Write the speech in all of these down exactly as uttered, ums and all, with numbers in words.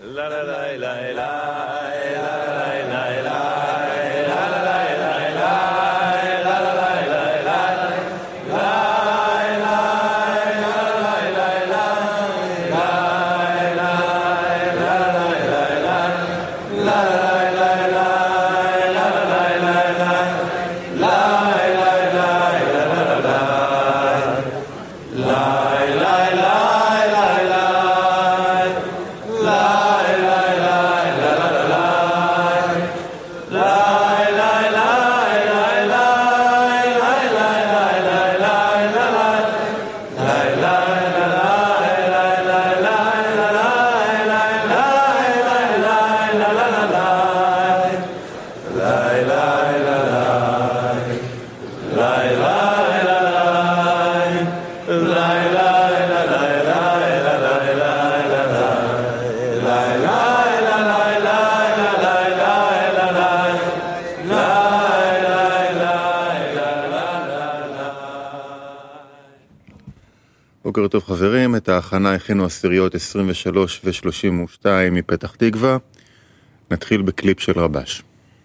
בוקר טוב חברים, את ההכנה הכינו עשיריות עשרים ושלוש ו-שלושים ושתיים מפתח תקווה. נתחיל בקליפ של רבש.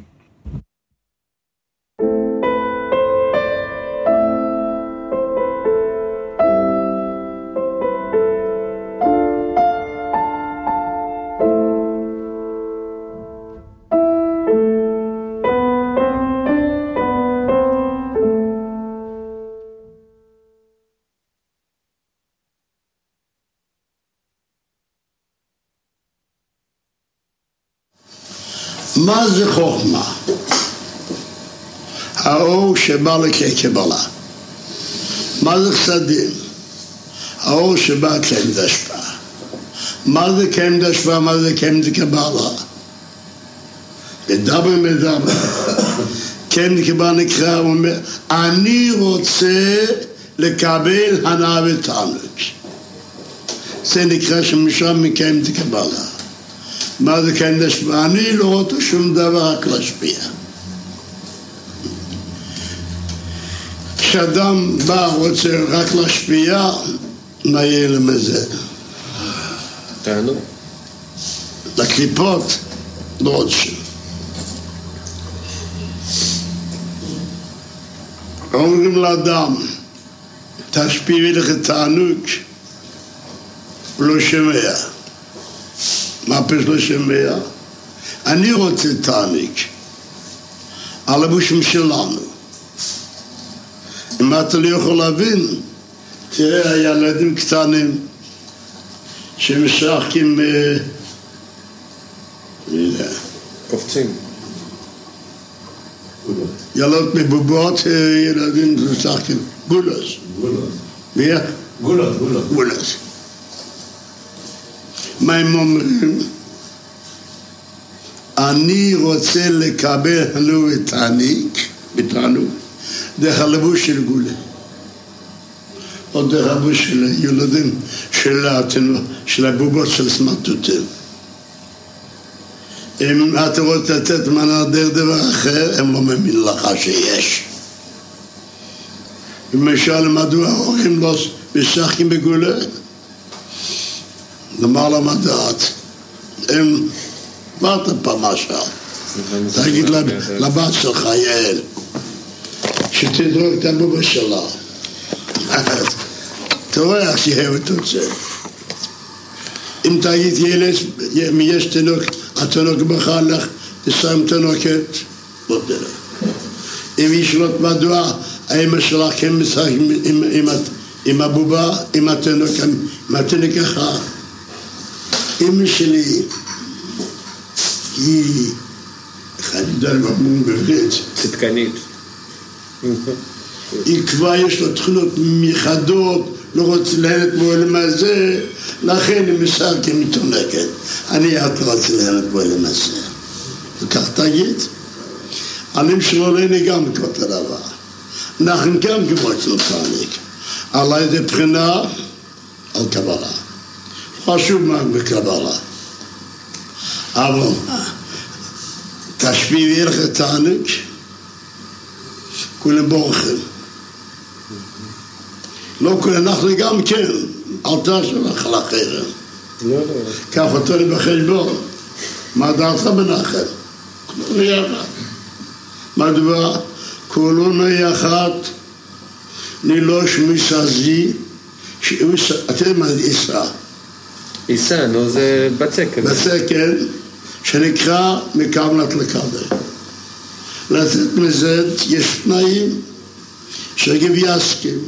מה זה חוכמה? האור שבא לקבלה. מה זה חסדים? האור שבא כמדשפע. מה זה כמדשפע? מה זה כמדקבלה? מדבר מדבר. כמדקבלה נקרא, הוא אומר, אני רוצה לקבל הנאה ותענוג. זה נקרא שמשם מכמדקבלה. מה זה כן להשפיע? אני לא רוצה שום דבר רק להשפיע. כשאדם בא רוצה רק להשפיע, מה יהיה למזה? תענו. לקליפות לא רוצים. אומרים לאדם, תשפיעי לך תענוג, הוא לא שומע. מה פש לא שומע? אני רוצה תענוג. הלבושים שלנו. אם אתה לא יכול להבין, תראה הילדים קטנים שמשחקים קופצים. ילד מבובות, ילדים משחקים גולוס. גולוס. מי? גולוס, גולוס. גולוס. מה הם אומרים? אני רוצה לקבל הנאה ותענוג, בתענוג, דרך הלבוש של גולה. או דרך הלבוש של ילדים, של התינוק, של הבובות של סמרטוטים. אם אתה רוצה לתת מנה דרך דבר אחר, הם לא מאמין לך שיש. למשל, מדוע ההורים לא משחקים בגולה? למה למה דעת? הם, מה אתה פעם משל? תגיד לבת שלך, יעל, שתדרוק את הבובה שלה. אתה רואה איך שהיא אוהבת את זה. אם תגיד ילד, אם יש תינוק, התינוק בחר לך, תשם תינוקת, לא תראה. אם ישאלות מדוע, האמא שלך כן משחק עם הבובה, עם התינוק, עם התינוק אחר. אמא שלי היא חדידה לבמון בברית צדקנית. היא כבר יש לה תכונות מיוחדות, לא רוצה להנת בעולם הזה, לכן היא משחקת מתעונקת. אני את לא רוצה להנת בעולם הזה. וכך תגיד, עלים שלולני גם כות הדבר. אנחנו גם כמו צלטניק. על ידי בחינה, על קבלה. חשוב מה בקבלה. אבל תשפיעי לך תענוג, כולם בורחים. לא כולם, אנחנו גם כן, אל תשאיר לך לחרם. לא, לא. קח אותו לי בחשבון. מה דעתך בנחל? כולנו יחד. מדוע? כולנו יחד נילוש מסזי, אתם מה איסה? איסה, נו, זה בצקן. בצקן, שנקרא מקמנת לקבל. לצאת מזה יש תנאים שגיב יסכים.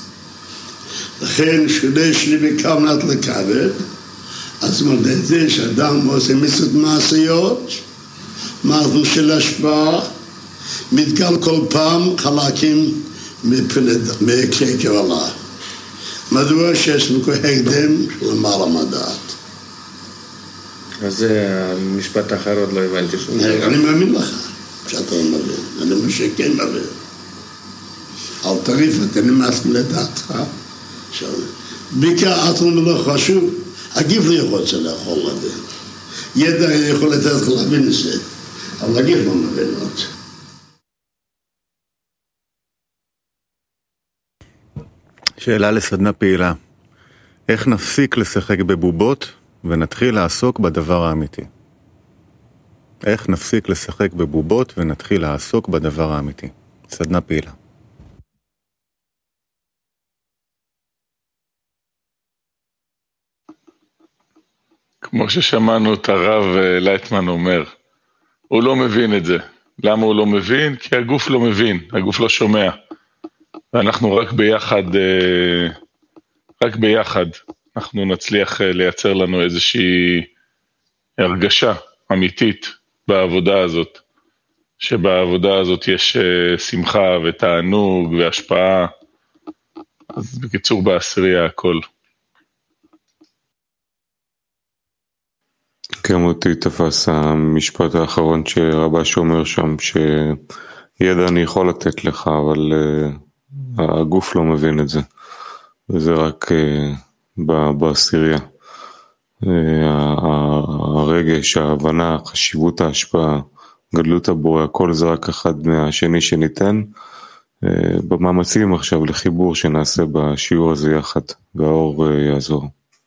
לכן שכדי שלי מקמנת לקבל, אז מודדי שאדם עושה מצוות מעשיות, מעשו של השפעה, מתגל כל פעם חלקים מכלי קבלה. מדוע שיש מכו הקדם של מעלה מדעת. אז זה המשפט האחרון, לא הבנתי שום דבר. אני מאמין לך שאתה לא מבין, אני אומר שכן מבין. אל תריף, אתה נמאס לדעתך. בעיקר אטרום לא חשוב, הגיף לא יכול לאכול להבין. ידע יכול לתת לך להבין את זה, אבל הגיף לא מבין עוד. שאלה לסדנה פעילה. איך נפסיק לשחק בבובות ונתחיל לעסוק בדבר האמיתי? איך נפסיק לשחק בבובות ונתחיל לעסוק בדבר האמיתי? סדנה פעילה. כמו ששמענו את הרב לייטמן אומר, הוא לא מבין את זה. למה הוא לא מבין? כי הגוף לא מבין, הגוף לא שומע. ואנחנו רק ביחד, רק ביחד, אנחנו נצליח לייצר לנו איזושהי הרגשה אמיתית בעבודה הזאת, שבעבודה הזאת יש שמחה ותענוג והשפעה, אז בקיצור בעשירייה הכל. גם אותי תפס המשפט האחרון שרבש אומר שם, שידע אני יכול לתת לך, אבל uh, הגוף לא מבין את זה, וזה רק uh, בעשירייה. Uh, הרגש, ההבנה, חשיבות ההשפעה, גדלות הבורא, הכל זה רק אחד מהשני שניתן, uh, במאמצים עכשיו לחיבור שנעשה בשיעור הזה יחד, והאור uh, יעזור.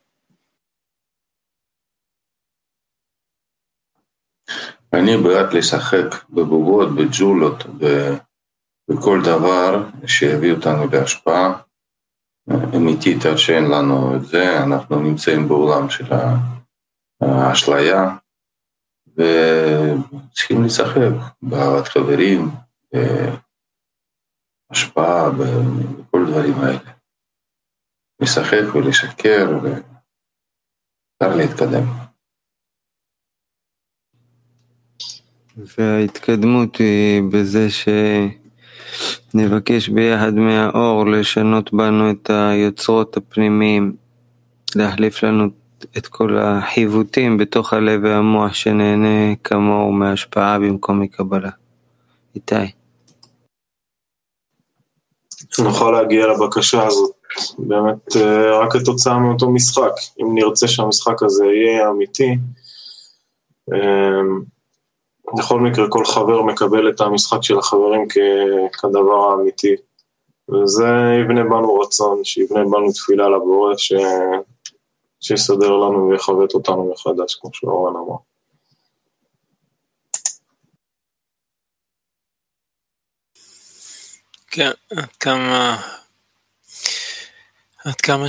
אני בעד לשחק בבובות, בג'ולות, בכל דבר שיביא אותנו להשפעה אמיתית, עד שאין לנו את זה, אנחנו נמצאים בעולם של האשליה, וצריכים לשחק באהבת חברים, בהשפעה, בכל דברים האלה. לשחק ולשקר, ואפשר להתקדם. וההתקדמות היא בזה שנבקש ביחד מהאור לשנות בנו את היוצרות הפנימיים, להחליף לנו את כל החיוותים בתוך הלב והמוח שנהנה כמוהו מהשפעה במקום מקבלה. איתי. נוכל להגיע לבקשה הזאת, באמת רק כתוצאה מאותו משחק, אם נרצה שהמשחק הזה יהיה אמיתי, בכל מקרה כל חבר מקבל את המשחק של החברים כ- כדבר האמיתי, וזה יבנה בנו רצון, שיבנה בנו תפילה לבורא, ש... שיסדר לנו ויחוות אותנו מחדש, כמו שאורן אמר. כן, עד כמה, עד כמה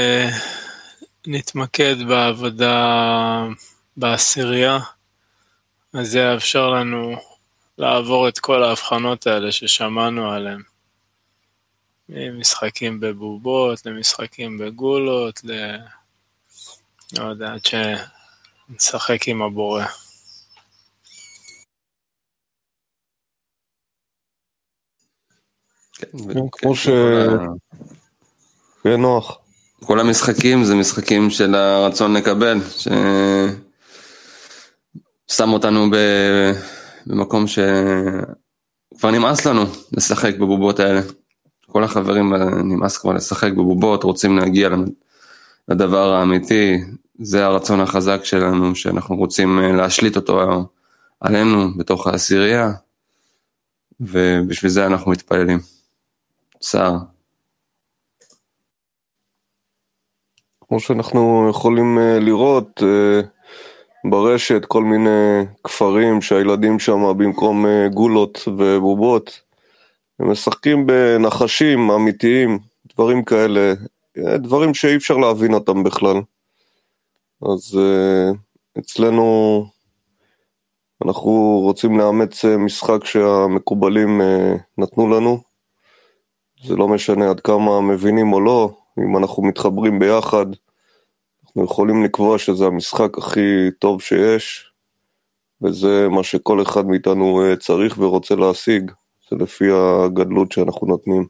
שנתמקד בעבודה בעשירייה, אז זה יאפשר לנו לעבור את כל ההבחנות האלה ששמענו עליהן. משחקים בבובות, למשחקים בגולות, ל... לא יודע, עד שנשחק עם הבורא. כמו ש... נוח. כל המשחקים זה משחקים של הרצון לקבל, ש... שם אותנו במקום שכבר נמאס לנו לשחק בבובות האלה. כל החברים נמאס כבר לשחק בבובות, רוצים להגיע לדבר האמיתי, זה הרצון החזק שלנו, שאנחנו רוצים להשליט אותו עלינו בתוך העשירייה, ובשביל זה אנחנו מתפללים. צער. כמו שאנחנו יכולים לראות ברשת, כל מיני כפרים שהילדים שם במקום גולות ובובות, הם משחקים בנחשים אמיתיים, דברים כאלה, דברים שאי אפשר להבין אותם בכלל. אז אצלנו אנחנו רוצים לאמץ משחק שהמקובלים נתנו לנו, זה לא משנה עד כמה מבינים או לא, אם אנחנו מתחברים ביחד, אנחנו יכולים לקבוע שזה המשחק הכי טוב שיש, וזה מה שכל אחד מאיתנו צריך ורוצה להשיג, זה לפי הגדלות שאנחנו נותנים.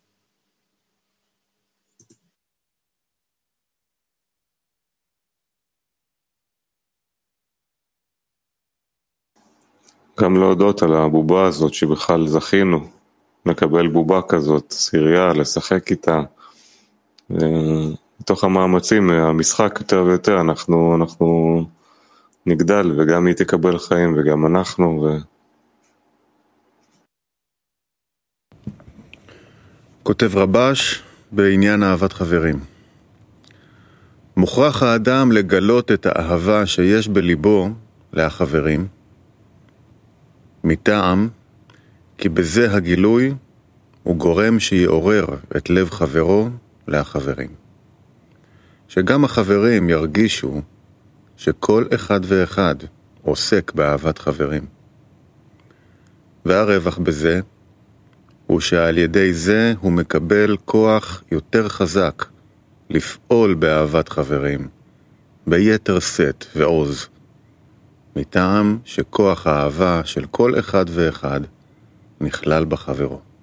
גם להודות על הבובה הזאת שבכלל זכינו, לקבל בובה כזאת, סירייה, לשחק איתה, בתוך המאמצים, המשחק יותר ויותר, אנחנו, אנחנו נגדל, וגם היא תקבל חיים, וגם אנחנו. ו... כותב רבש בעניין אהבת חברים. מוכרח האדם לגלות את האהבה שיש בליבו לחברים, מטעם, כי בזה הגילוי הוא גורם שיעורר את לב חברו לחברים. שגם החברים ירגישו שכל אחד ואחד עוסק באהבת חברים. והרווח בזה הוא שעל ידי זה הוא מקבל כוח יותר חזק לפעול באהבת חברים, ביתר שאת ועוז, מטעם שכוח האהבה של כל אחד ואחד נכלל בחברו.